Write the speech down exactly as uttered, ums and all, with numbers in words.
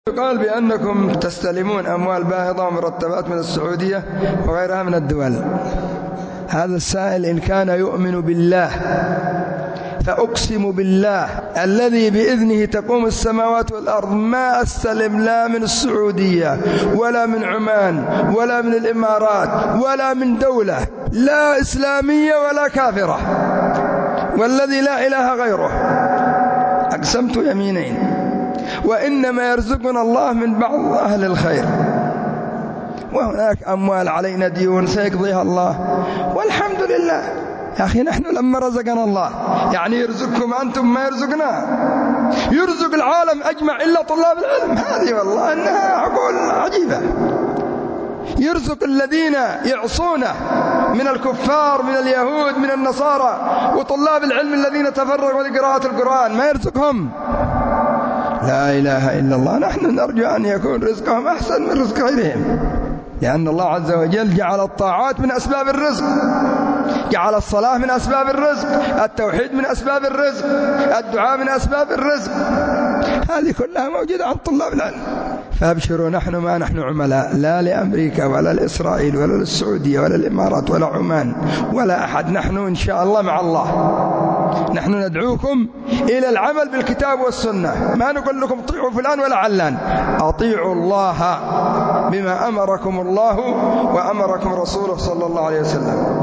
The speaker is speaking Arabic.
يقال بأنكم تستلمون أموال باهظة ومرتبات من السعودية وغيرها من الدول. هذا السائل إن كان يؤمن بالله فأقسم بالله الذي بإذنه تقوم السماوات والأرض ما أستلم لا من السعودية ولا من عمان ولا من الإمارات ولا من دولة لا إسلامية ولا كافرة، والذي لا إله غيره أقسمت يمينين، وإنما يرزقنا الله من بعض أهل الخير، وهناك أموال علينا ديون سيقضيها الله والحمد لله. يا أخي نحن لما رزقنا الله يعني يرزقكم أنتم ما يرزقنا، يرزق العالم أجمع إلا طلاب العلم. هذه والله إنها عقول عجيبة. يرزق الذين يعصونه من الكفار من اليهود من النصارى، وطلاب العلم الذين تفرغوا لقراءة القرآن ما يرزقهم. لا إله إلا الله. نحن نرجو أن يكون رزقهم أحسن من رزق غيرهم، لأن الله عز وجل جعل الطاعات من أسباب الرزق، جعل الصلاة من أسباب الرزق، التوحيد من أسباب الرزق، الدعاء من أسباب الرزق، هذه كلها موجودة عند طلاب العلم. فابشروا، نحن ما نحن عملاء لا لأمريكا ولا لإسرائيل ولا للسعودية ولا الإمارات ولا عمان ولا أحد. نحن إن شاء الله مع الله. نحن ندعوكم إلى العمل بالكتاب والسنة، ما نقول لكم اطيعوا فلان ولا علان، أطيعوا الله بما أمركم الله وأمركم رسوله صلى الله عليه وسلم.